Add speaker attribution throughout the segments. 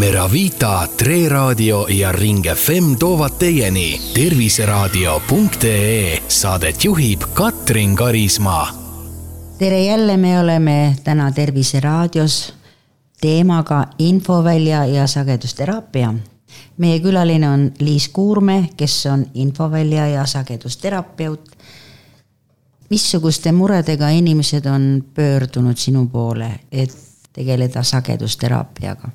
Speaker 1: Meravita, Tre Raadio ja Ring FM toovad teieni terviseraadio.ee. Saadet juhib Katrin Karismaa.
Speaker 2: Tere, jälle me oleme täna Terviseraadios teemaga infovälja ja sagedusteraapia. Meie külaline on Liis Kuurme, kes on infovälja ja sagedusterapeut. Missuguste muredega inimesed on pöördunud sinu poole, et tegeleda sagedusteraapiaga?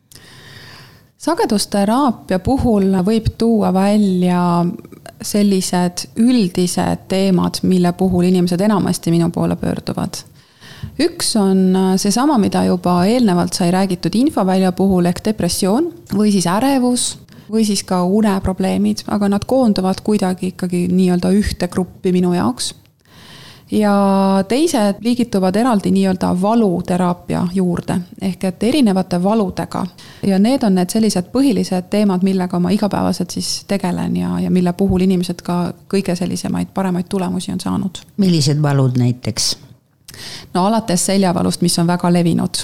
Speaker 3: Sagedusteraapia puhul võib tuua välja sellised üldised teemad, mille puhul inimesed enamasti minu poole pöörduvad. Üks on seesama, mida juba eelnevalt sai räägitud infovälja puhul ehk depressioon või siis ärevus või siis ka uneprobleemid, aga nad koonduvad kuidagi ikkagi nii-öelda ühte gruppi minu jaoks. Ja teised liigituvad eraldi nii-öelda valuteraapia juurde ehk et erinevate valudega. Ja need on need sellised põhilised teemad, millega ma igapäevaselt siis tegelen ja mille puhul inimesed ka kõige sellisemaid paremaid tulemusi on saanud.
Speaker 2: Millised valud näiteks?
Speaker 3: No alates seljavalust, mis on väga levinud.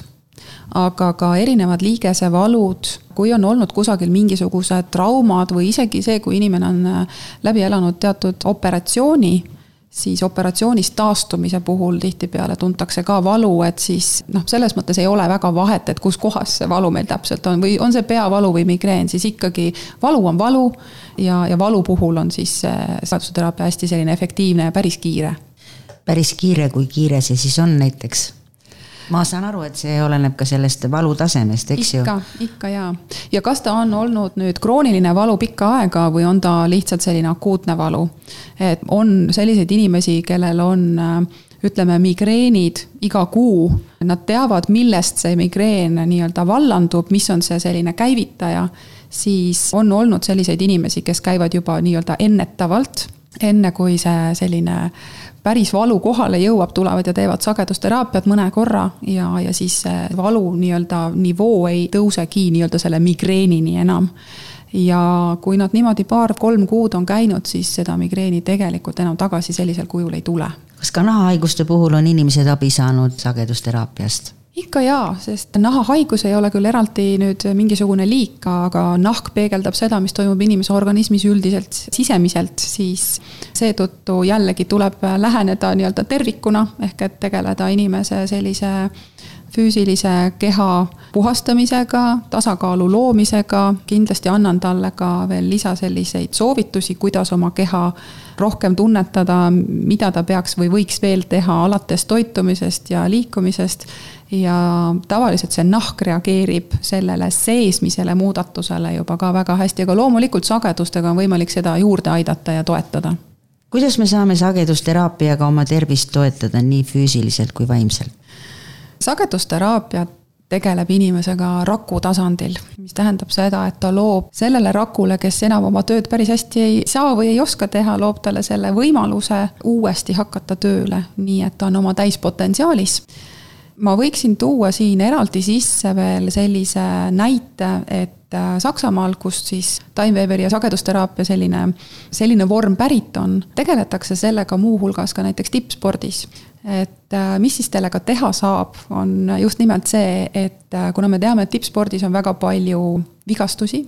Speaker 3: Aga ka erinevad liigesevalud, kui on olnud kusagil mingisugused traumad või isegi see, kui inimene on läbi elanud teatud operatsiooni, siis operatsioonist taastumise puhul tihtipeale tuntakse ka valu, et siis selles mõttes ei ole väga vahet, et kus kohas see valu meil täpselt on või on see peavalu või migreen, siis ikkagi valu on valu ja valu puhul on siis sagedusteraapia hästi selline efektiivne ja päris kiire.
Speaker 2: Päris kiire, kui kiire see siis on näiteks? Ma saan aru, et see oleneb ka sellest valu tasemest, eks ju?
Speaker 3: Ikka jaa. Ja kas ta on olnud nüüd krooniline valu pikka aega või on ta lihtsalt selline akuutne valu? Et on selliseid inimesi, kellel on, ütleme, migreenid iga kuu. Nad teavad, millest see migreen nii-öelda vallandub, mis on see selline käivitaja. Siis on olnud selliseid inimesi, kes käivad juba nii-öelda ennetavalt, enne kui see selline päris valu kohale jõuab, tulevad ja teevad sagedusteraapiat mõne korra ja siis valu nii-öelda nivoo ei tõusegi nii-öelda selle migreenini enam. Ja kui nad niimoodi 2-3 kuud on käinud, siis seda migreeni tegelikult enam tagasi sellisel kujul ei tule.
Speaker 2: Kas ka nahahaiguste puhul on inimesed abi saanud sagedusteraapiast?
Speaker 3: Ikka jaa, sest nahahaigus ei ole küll eraldi nüüd mingisugune liik, aga nahk peegeldab seda, mis toimub inimese organismis üldiselt sisemiselt, siis seetõttu jällegi tuleb läheneda nii-öelda tervikuna, ehk et tegeleda inimese sellise füüsilise keha puhastamisega, tasakaalu loomisega, kindlasti annan talle ka veel lisa selliseid soovitusi, kuidas oma keha rohkem tunnetada, mida ta peaks või võiks veel teha alates toitumisest ja liikumisest. Ja tavaliselt see nahk reageerib sellele seesmisele muudatusele juba ka väga hästi, aga loomulikult sagedustega on võimalik seda juurde aidata ja toetada.
Speaker 2: Kuidas me saame sagedusteraapiaga oma tervist toetada nii füüsiliselt kui vaimselt?
Speaker 3: Sagedusteraapia tegeleb inimesega raku tasandil, mis tähendab seda, et ta loob sellele rakule, kes enam oma tööd päris hästi ei saa või ei oska teha, loob talle selle võimaluse uuesti hakata tööle, nii et ta on oma täispotentsiaalis. Ma võiksin tuua siin eraldi sisse veel sellise näite, et Saksamaal, kus siis Time-Weberi ja sagedusteraapia selline vorm pärit on, tegeletakse sellega muu hulgas ka näiteks tippspordis. Et mis siis tellega teha saab, on just nimelt see, et kuna me teame, et tippspordis on väga palju vigastusi,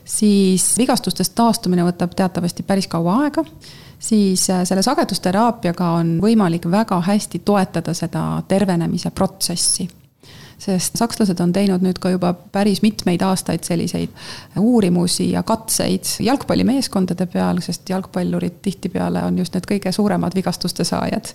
Speaker 3: siis vigastustest taastumine võtab teatavasti päris kaua aega, siis selle sagedusteraapiaga on võimalik väga hästi toetada seda tervenemise protsessi. Sest sakslased on teinud nüüd ka juba päris mitmeid aastaid selliseid uurimusi ja katseid jalgpallimeeskondade peal, sest jalgpallurid tihtipeale on just need kõige suuremad vigastuste saajad.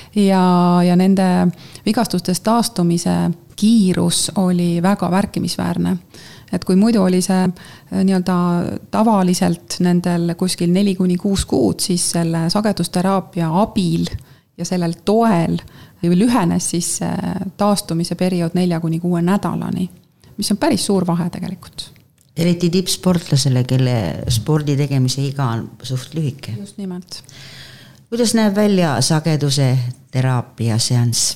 Speaker 3: Ja nende vigastustest taastumise kiirus oli väga märkimisväärne. Et kui muidu oli see nii-öelda tavaliselt nendel kuskil 4-6 kuud, siis selle sagedusteraapia abil ja sellel toel lühenes siis taastumise periood 4-6 nädalani, mis on päris suur vahe tegelikult.
Speaker 2: Eriti tippsportlasele, kelle spordi tegemise iga on suht lühike.
Speaker 3: Just nimelt.
Speaker 2: Kuidas näeb välja sageduse teraapia seanss?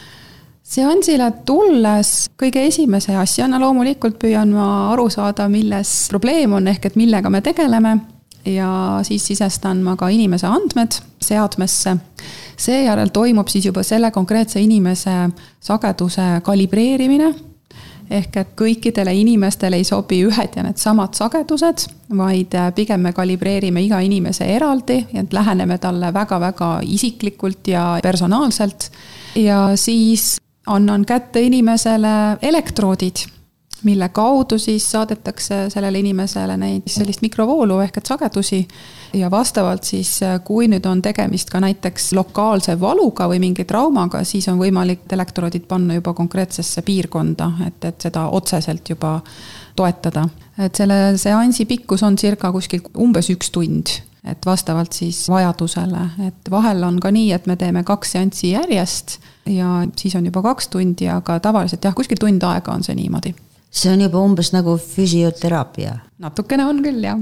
Speaker 3: Seansile tulles kõige esimese asjana loomulikult püüan ma aru saada, milles probleem on ehk et millega me tegeleme ja siis sisestan ma ka inimese andmed seadmesse. Seejärel toimub siis juba selle konkreetse inimese sageduse kalibreerimine ehk et kõikidele inimestele ei sobi ühed ja need samad sagedused, vaid pigem me kalibreerime iga inimese eraldi ja läheneme talle väga-väga isiklikult ja personaalselt. Ja siis annan kätte inimesele elektroodid, mille kaudu siis saadetakse sellele inimesele neid sellist mikrovoolu ehk et sagedusi ja vastavalt siis, kui nüüd on tegemist ka näiteks lokaalse valuga või mingi traumaga, siis on võimalik elektroodid panna juba konkreetsesse piirkonda, et seda otseselt juba toetada. Et selle seansi pikkus on circa kuskil umbes 1 tund, et vastavalt siis vajadusele, et vahel on ka nii, et me teeme 2 seanssi järjest ja siis on juba 2 tundi, aga tavaliselt kuskil tund aega on see niimoodi.
Speaker 2: See on juba umbes nagu füsioteraapia.
Speaker 3: Natukene on küll, jah.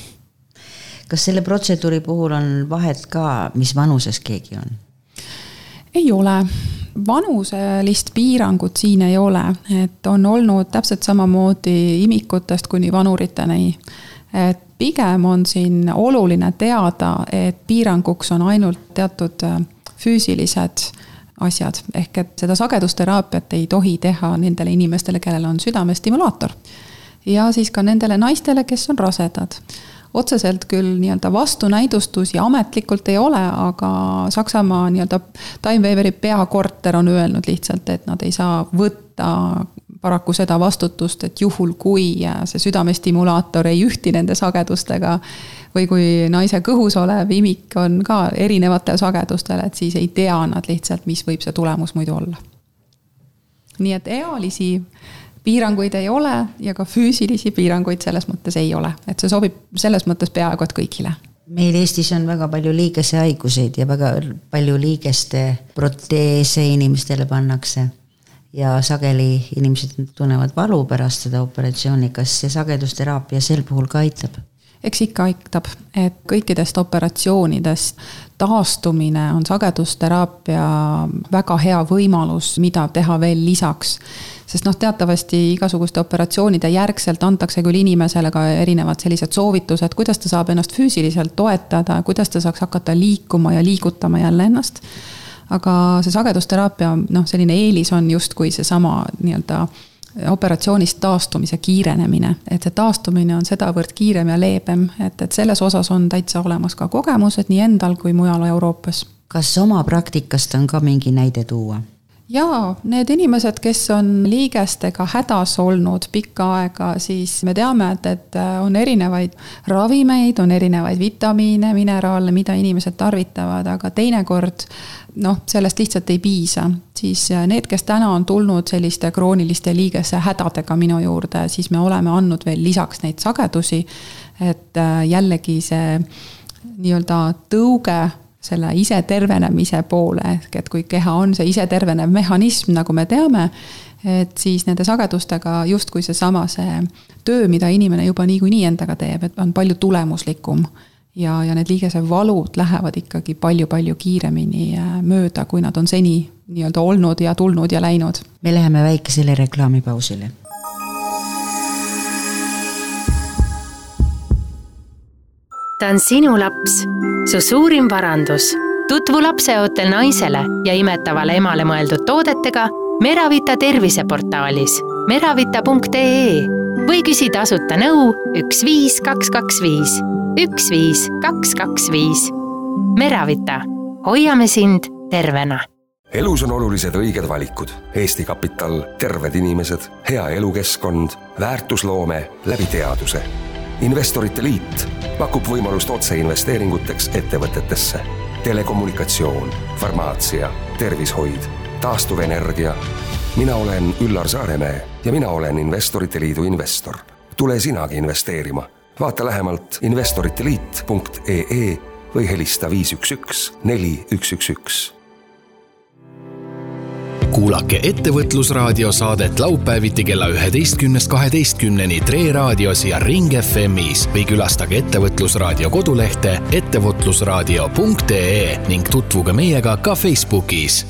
Speaker 2: Kas selle protseduuri puhul on vahet ka, mis vanuses keegi on?
Speaker 3: Ei ole. Vanuselist piirangut siin ei ole. Et on olnud täpselt samamoodi imikutest kuni vanuriteni. Et pigem on siin oluline teada, et piiranguks on ainult teatud füüsilised asjad, ehk et seda sagedusteraapiat ei tohi teha nendele inimestele, kellel on südamestimulaator. Ja siis ka nendele naistele, kes on rasedad. Otseselt küll nii-öelda vastunäidustusi ametlikult ei ole, aga Saksamaa nii-öelda Time Waveri peakorter on öelnud lihtsalt, et nad ei saa võtta paraku seda vastutust, et juhul kui see südamestimulaator ei ühti nende sagedustega või kui naise kõhus olev imik on ka erinevatel sagedustel, et siis ei tea nad lihtsalt, mis võib see tulemus muidu olla. Nii et ealisi piiranguid ei ole ja ka füüsilisi piiranguid selles mõttes ei ole. Et see sobib selles mõttes peaaegu et kõigile.
Speaker 2: Meil Eestis on väga palju liigese haiguseid ja väga palju liigeste proteese inimestele pannakse. Ja sageli inimesed tunnevad valu pärast seda operatsiooni. Kas see sagedusteraapia sel puhul ka aitab?
Speaker 3: Eks ikka aitab, et kõikidest operatsioonidest taastumine on sagedusteraapia väga hea võimalus, mida teha veel lisaks. Sest teatavasti igasuguste operatsioonide järgselt antakse küll inimesele ka erinevad sellised soovitused, kuidas ta saab ennast füüsiliselt toetada, kuidas ta saaks hakata liikuma ja liigutama jälle ennast. Aga see sagedusteraapia, selline eelis on just kui see sama nii-öelda operatsioonist taastumise kiirenemine, et see taastumine on sedavõrd kiirem ja leebem, et selles osas on täitsa olemas ka kogemused nii endal kui mujal Euroopas.
Speaker 2: Kas oma praktikast on ka mingi näide tuua?
Speaker 3: Jaa, need inimesed, kes on liigestega hädas olnud pikka aega, siis me teame, et on erinevaid ravimeid, on erinevaid vitamiine, mineraale, mida inimesed tarvitavad, aga teinekord sellest lihtsalt ei piisa. Siis need, kes täna on tulnud selliste krooniliste liigese hädadega minu juurde, siis me oleme andnud veel lisaks neid sagedusi, et jällegi see nii-öelda tõuge selle ise tervenemise poole, et kui keha on see ise tervenev mehhanism, nagu me teame, et siis nende sagedustega just kui see töö, mida inimene juba niikuinii endaga teeb, et on palju tulemuslikum ja need liigese valud lähevad ikkagi palju-palju kiiremini mööda, kui nad on seni nii-öelda olnud ja tulnud ja läinud.
Speaker 2: Me läheme väikesele reklaamipausile.
Speaker 4: Ta on sinu laps, su suurim varandus. Tutvu lapseootel naisele ja imetavale emale mõeldud toodetega Meravita terviseportaalis meravita.ee või küsi tasuta nõu 15225. 15225. Meravita. Hoiame sind tervena.
Speaker 5: Elus on olulised õiged valikud. Eesti Kapital, terved inimesed, hea elukeskkond, väärtusloome läbi teaduse. Investorite liit pakub võimalust otseinvesteeringuteks ettevõtetesse. Telekommunikatsioon, farmaatsia, tervishoid, taastuvenergia. Mina olen Üllar Saaremäe ja mina olen Investorite liidu investor. Tule sinagi investeerima. Vaata lähemalt investoriteliit.ee või helista 511 4111.
Speaker 1: Kuulake Ettevõtlusraadio saadet laupäeviti kella 11.12 Tre Raadios ja Ring FMis või külastage Ettevõtlusraadio kodulehte ettevõtlusraadio.ee ning tutvuge meiega ka Facebookis.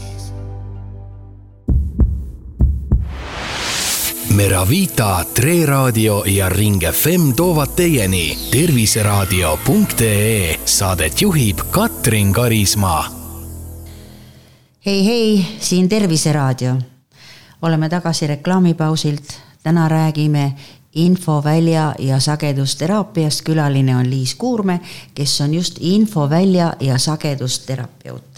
Speaker 1: Meravita, Tre Raadio ja Ring FM toovad teieni terviseraadio.ee. Saadet juhib Katrin Karismaa.
Speaker 2: Hei, siin Terviseraadio. oleme tagasi reklaamipausilt. Täna räägime infovälja ja sagedusteraapiast. Külaline on Liis Kuurme, kes on just infovälja ja sagedusterapeut.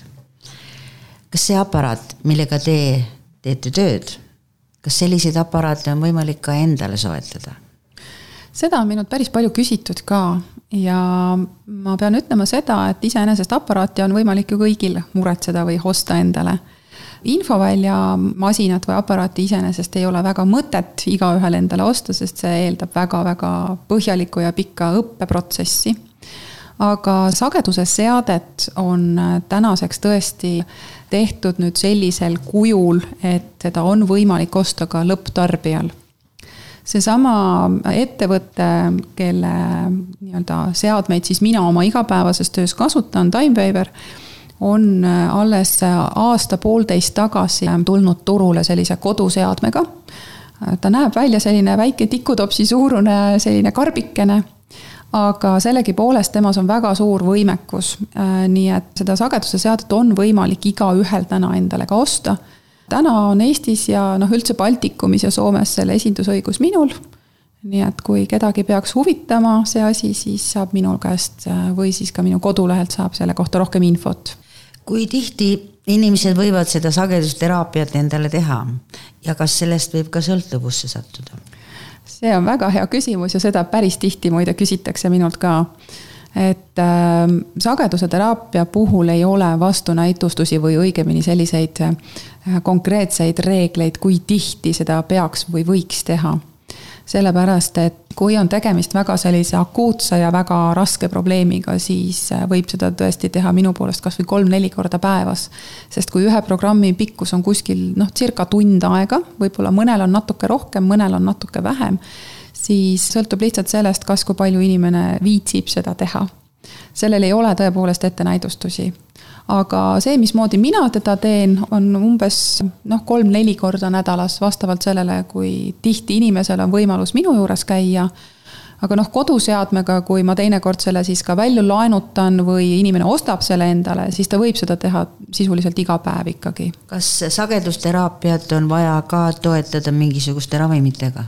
Speaker 2: Kas see aparaat, millega te teete tööd, kas selliseid aparaate on võimalik ka endale soetada?
Speaker 3: Seda on minult päris palju küsitud ka ja ma pean ütlema seda, et iseenesest aparaati on võimalik ju kõigil muretseda või osta endale. Infovälja masinat või aparaati iseenesest ei ole väga mõtet igaühel endale osta, sest see eeldab väga-väga põhjalikku ja pikka õppeprotsessi. Aga sageduse seadet on tänaseks tõesti tehtud nüüd sellisel kujul, et seda on võimalik osta ka lõpptarbijal. Seesama ettevõte, kelle nii-öelda seadmeid siis mina oma igapäevases töös kasutan, TimeWaver, on alles aasta-poolteist tagasi tulnud turule sellise koduseadmega. Ta näeb välja selline väike tikutopsi suurune selline karbikene, aga sellegi poolest temas on väga suur võimekus. Nii et seda sageduse seadet on võimalik iga ühel täna endale ka osta. Täna on Eestis ja üldse Baltikumis ja Soomes selle esindusõigus minul. Nii et kui kedagi peaks huvitama see asi, siis saab minul käest või siis ka minu kodulehelt saab selle kohta rohkem infot.
Speaker 2: Kui tihti inimesed võivad seda sagedusteraapiat endale teha ja kas sellest võib ka sõltuvusse sattuda?
Speaker 3: See on väga hea küsimus ja seda päris tihti muide küsitakse minult ka. Et sageduse teraapia puhul ei ole vastunäitustusi või õigemini selliseid konkreetseid reegleid, kui tihti seda peaks või võiks teha. Sellepärast, et kui on tegemist väga sellise akuutse ja väga raske probleemiga, siis võib seda tõesti teha minu poolest kas või 3-4 korda päevas. Sest kui ühe programmi pikkus on kuskil circa tund aega, võib-olla mõnel on natuke rohkem, mõnel on natuke vähem, siis sõltub lihtsalt sellest, kas kui palju inimene viitsib seda teha. Sellel ei ole tõepoolest ette näidustusi. Aga see, mismoodi mina teda teen, on umbes 3-4 korda nädalas vastavalt sellele, kui tihti inimesel on võimalus minu juures käia. Aga koduseadmega, kui ma teinekord selle siis ka välja laenutan või inimene ostab selle endale, siis ta võib seda teha sisuliselt iga päev ikkagi.
Speaker 2: Kas sagedusteraapiat on vaja ka toetada mingisuguste ravimitega?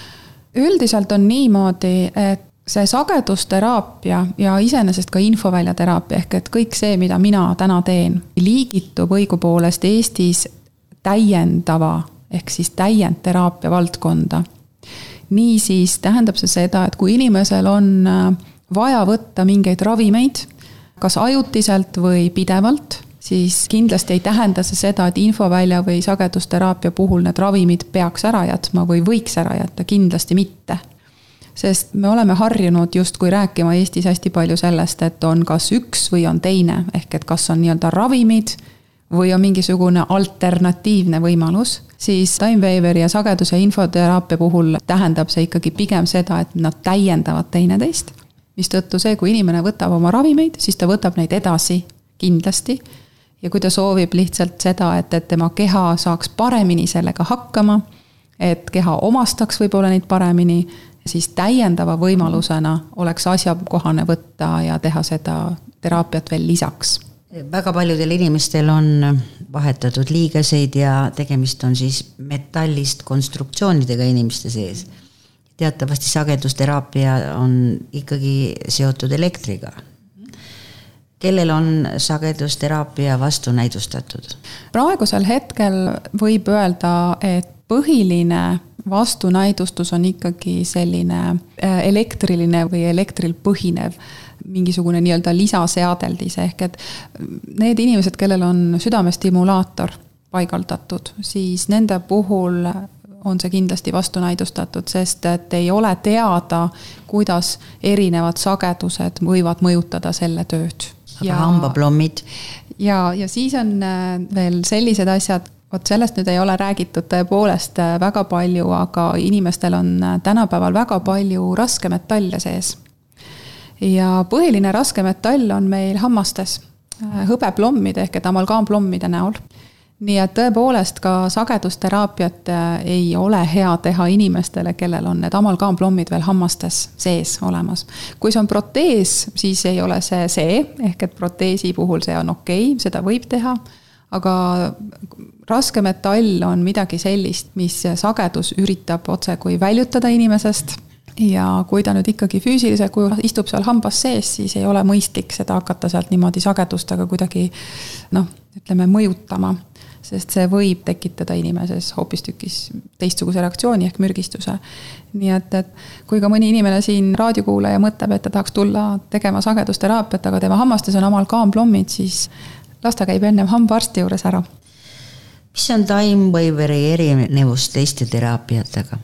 Speaker 3: Üldiselt on niimoodi, et see sagedusteraapia ja iseenesest ka infovälja teraapia ehk et kõik see, mida mina täna teen, liigitub õigupoolest Eestis täiendava ehk siis täiendteraapia valdkonda. Niisiis tähendab see seda, et kui inimesel on vaja võtta mingeid ravimeid, kas ajutiselt või pidevalt, siis kindlasti ei tähenda see seda, et infovälja või sagedusteraapia puhul need ravimid peaks ära jätma või võiks ära jätta, kindlasti mitte. Sest me oleme harjunud justkui rääkima Eestis hästi palju sellest, et on kas üks või on teine, ehk et kas on nii-öelda ravimid või on mingisugune alternatiivne võimalus, siis TimeWaver ja sageduse infoteraapia puhul tähendab see ikkagi pigem seda, et nad täiendavad teineteist, mistõttu see, kui inimene võtab oma ravimeid, siis ta võtab neid edasi kindlasti. Ja kui ta soovib lihtsalt seda, et tema keha saaks paremini sellega hakkama, et keha omastaks võib-olla neid paremini, siis täiendava võimalusena oleks asjakohane võtta ja teha seda teraapiat veel lisaks.
Speaker 2: Väga paljudel inimestel on vahetatud liigeseid ja tegemist on siis metallist konstruktsioonidega inimeste sees. Teatavasti sagedusteraapia on ikkagi seotud elektriga. Kellel on sagedusteraapia vastu näidustatud?
Speaker 3: Praegusel hetkel võib öelda, et põhiline vastunäidustus on ikkagi selline elektriline või elektril põhinev mingisugune nii-öelda lisaseadeldis ehk et need inimesed, kellel on südamestimulaator paigaldatud, siis nende puhul on see kindlasti vastunäidustatud, sest et ei ole teada, kuidas erinevad sagedused võivad mõjutada selle tööd.
Speaker 2: Aga hambaplommid.
Speaker 3: Ja siis on veel sellised asjad, sellest nüüd ei ole räägitud tõepoolest väga palju, aga inimestel on tänapäeval väga palju raskemetalle sees. Ja põhiline raskemetall on meil hammastes, hõbeplommide ehk et amalgaamplommide näol. Nii et tõepoolest ka sagedusteraapiat ei ole hea teha inimestele, kellel on need amalgaamplommid veel hammastes sees olemas. Kui see on protees, siis ei ole see ehk et proteesi puhul see on okei, seda võib teha. aga raskemetall on midagi sellist, mis sagedus üritab otse kui väljutada inimesest ja kui ta nüüd ikkagi füüsiliselt, kui istub seal hambas sees, siis ei ole mõistlik seda hakata sealt niimoodi sagedustega kuidagi mõjutama, sest see võib tekitada inimeses hoopistükkis teistsuguse reaktsiooni ehk mürgistuse. Nii et kui ka mõni inimene siin raadiokuulaja mõtleb, et ta tahaks tulla tegema sagedusteraapiat, aga tema hammastes on amalgamplommid, siis las ta käib ennem hambaarsti juures ära.
Speaker 2: Mis on Time Waveri erinevus teiste teraapiatega?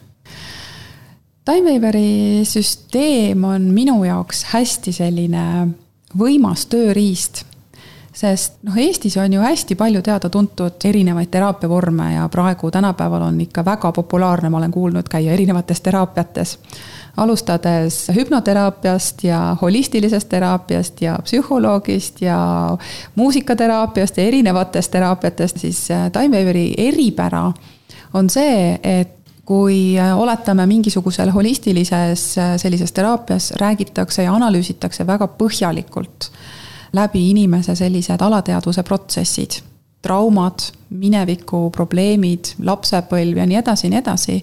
Speaker 3: Time Waveri süsteem on minu jaoks hästi selline võimas tööriist, sest Eestis on ju hästi palju teada-tuntud erinevaid teraapiavorme ja praegu tänapäeval on ikka väga populaarne, ma olen kuulnud käia erinevates teraapiates, alustades hüpnoteraapiast ja holistilisest teraapiast ja psühholoogist ja muusikateraapiast ja erinevatest teraapiatest, siis Time Waveri eripära on see, et kui oletame mingisugusel holistilises sellises teraapias, räägitakse ja analüüsitakse väga põhjalikult läbi inimese sellised alateadvuse protsessid, traumad, mineviku probleemid, lapsepõlv ja nii edasi,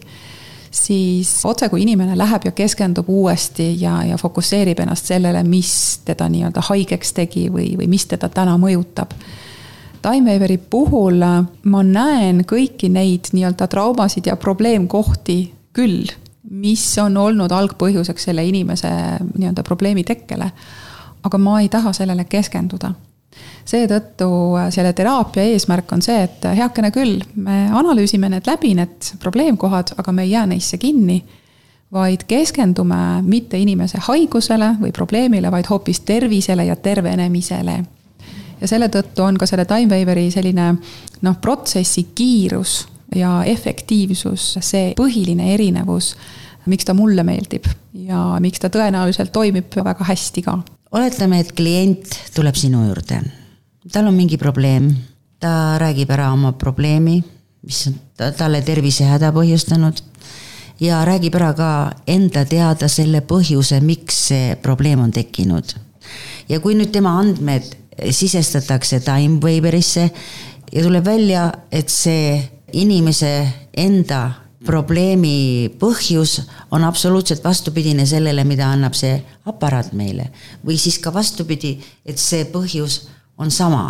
Speaker 3: siis otse kui inimene läheb ja keskendub uuesti ja fokusseerib ennast sellele, mis teda nii-öelda haigeks tegi või mis teda täna mõjutab. Time Waveri puhul ma näen kõiki neid nii-öelda traumasid ja probleemkohti küll, mis on olnud algpõhjuseks selle inimese nii-öelda probleemi tekkele, aga ma ei taha sellele keskenduda. Seetõttu selle teraapia eesmärk on see, et heakene küll, me analüüsime need läbi, need probleemkohad, aga me ei jää neisse kinni, vaid keskendume mitte inimese haigusele või probleemile, vaid hoopis tervisele ja tervenemisele. Ja selle tõttu on ka selle Time Waveri selline protsessi kiirus ja efektiivsus, see põhiline erinevus, miks ta mulle meeldib ja miks ta tõenäoliselt toimib väga hästi ka.
Speaker 2: Oletame, et klient tuleb sinu juurde. Tal on mingi probleem, ta räägib ära oma probleemi, mis on talle tervise häda põhjustanud ja räägib ära ka enda teada selle põhjuse, miks see probleem on tekkinud. Ja kui nüüd tema andmed sisestatakse Time Waverisse ja tuleb välja, et see inimese enda probleemi põhjus on absoluutselt vastupidine sellele, mida annab see aparaat meile. Või siis ka vastupidi, et see põhjus on sama.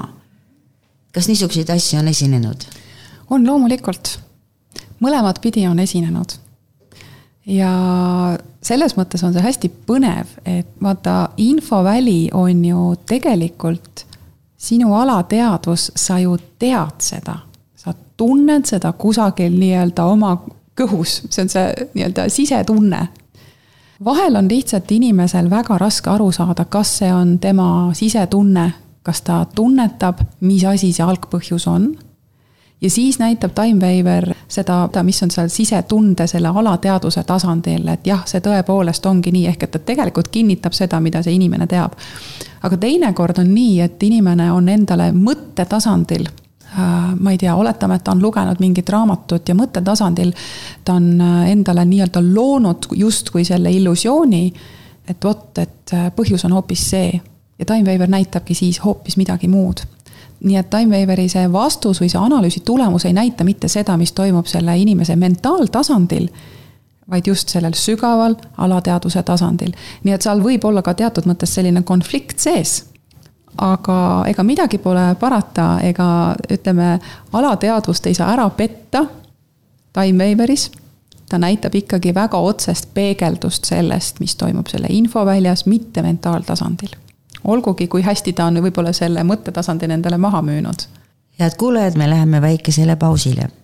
Speaker 2: Kas niisuguseid asju on esinenud?
Speaker 3: On loomulikult. Mõlemad pidi on esinenud. Ja selles mõttes on see hästi põnev, et vaata, infoväli on ju tegelikult sinu alateadvus, sa ju tead seda. Sa tunned seda kusagil nii-öelda oma kõhus, see on see nii-öelda sisetunne. Vahel on lihtsalt inimesel väga raske aru saada, kas see on tema sisetunne, kas ta tunnetab, mis asi see algpõhjus on. Ja siis näitab Time Waver seda, mis on seal sisetunde selle alateadvuse tasandil, et jah, see tõepoolest ongi nii, ehk et ta tegelikult kinnitab seda, mida see inimene teab. Aga teinekord on nii, et inimene on endale mõttetasandil, ma ei tea, oletame, et ta on lugenud mingit raamatut ja mõttetasandil ta on endale nii-öelda loonud justkui selle illusiooni, et et põhjus on hoopis see. Ja Time Waver näitabki siis hoopis midagi muud. Nii et Time Waveri see vastus või see analüüsi tulemus ei näita mitte seda, mis toimub selle inimese mentaaltasandil, vaid just sellel sügaval alateadvuse tasandil. Nii et seal võib olla ka teatud mõttes selline konflikt sees, aga ega midagi pole parata, ega ütleme, alateadvust ei saa ära petta Time Waveris. Ta näitab ikkagi väga otsest peegeldust sellest, mis toimub selle infoväljas, mitte mentaaltasandil. Olgugi, kui hästi ta on võib-olla selle mõttetasandil endale maha müünud.
Speaker 2: Head kuulajad, me läheme väikesele pausile.